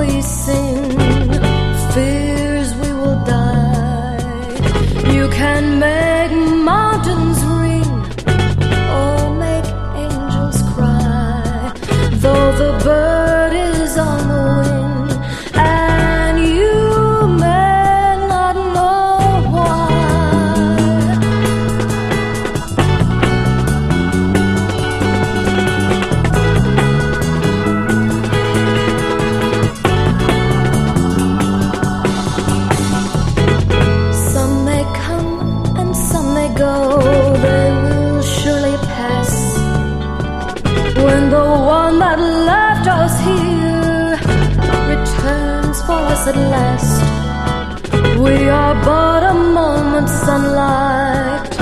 we sing fears we will die. You can make mountains ring or make angels cry, though the bird is on the wing and you may not know why. Some may come and some may go, they will surely pass. When the one that left us here returns for us at last, we are but a moment's sunlight